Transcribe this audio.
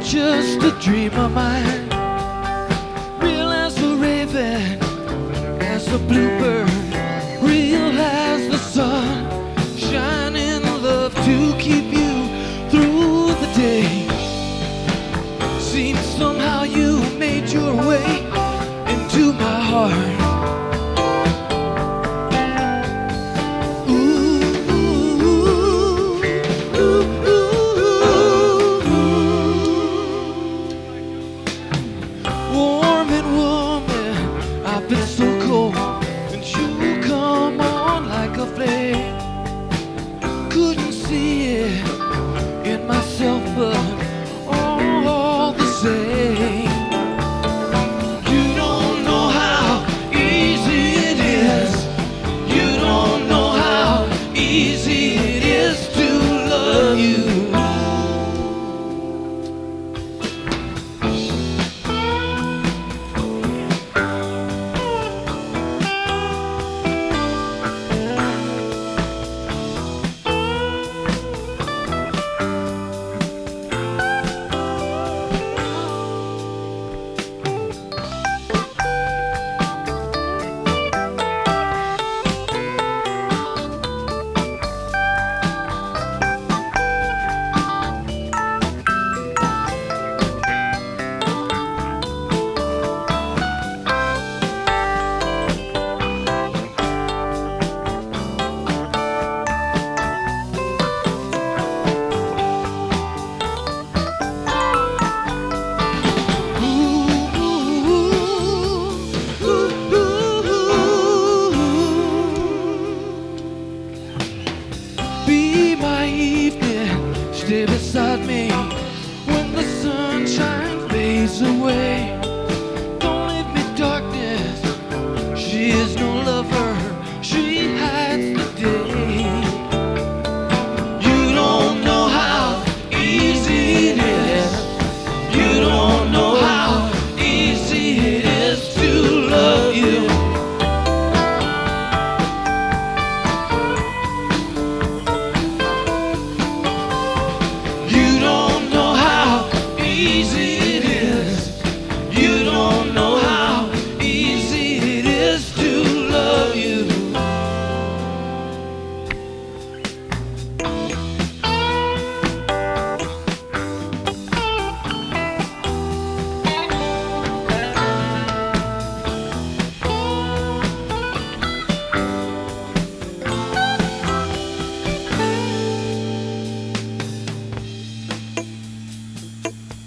just a dream of mine. Real as the raven, as the bluebird, real as the sun, shining love to keep you through the day. Seems somehow you made your way into my heart.